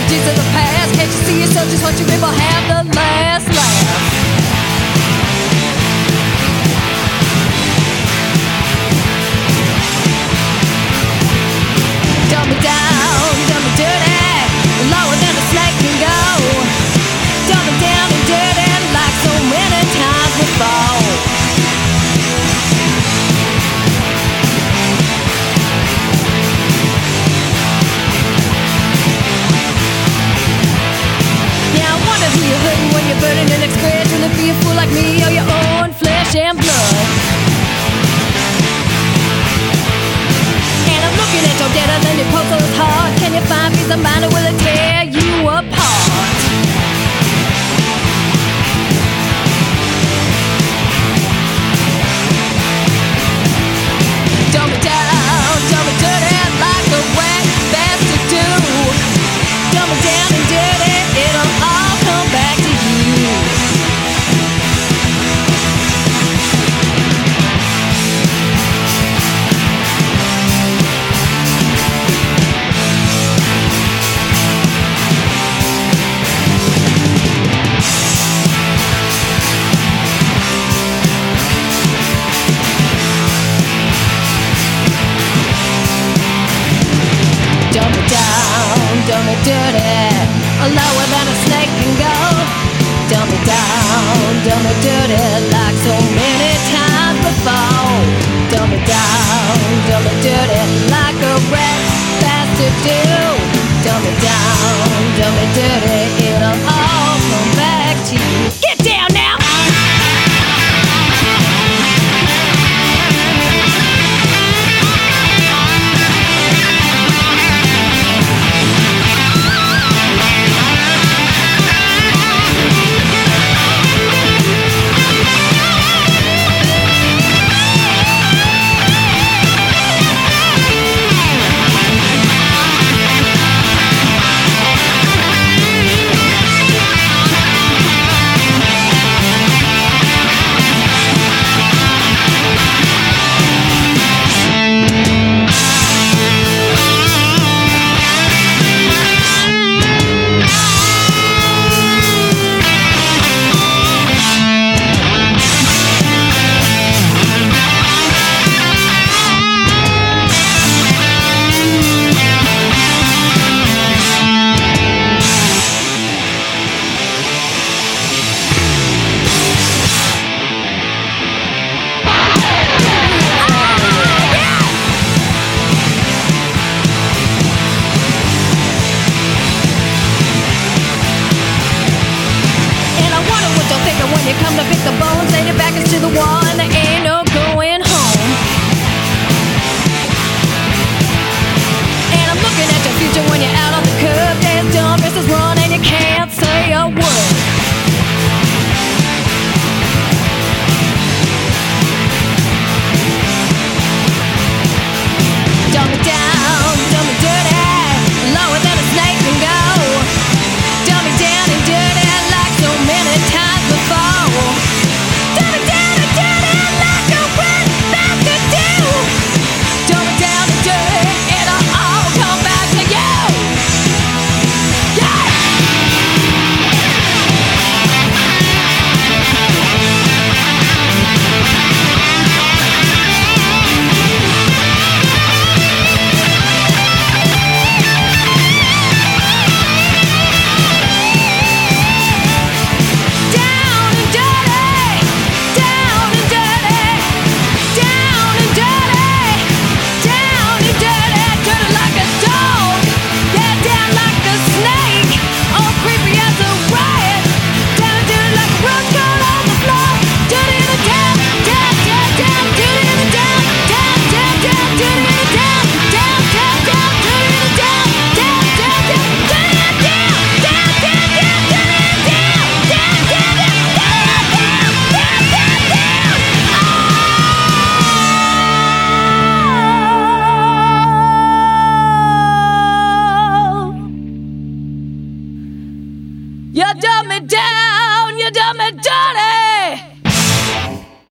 tragedies of the past. Can't you see yourself just watching people have the last laugh? Dumb me down, dumb me dirty, lower than a snake can go. Dumb me down and dirty like so many times before. Who you're hurting when you're burning and expressing to be a fool like me or your own flesh and blood. And I'm looking at your dead and then your pulse is hard. Can you find peace of mind or will it tear you apart? Dumb me down, dumb me dirty like a wet bastard do. Dumb me down and dirty, it'll all come back to you. Dumb me down, dumb me dirty, lower than a snake can go. Dumb me down, dumb me dirty, like so many times before. Dumb me down, dumb me dirty, like a rat bastard do. Dumb me down, dumb me dirty, it'll all come back to you.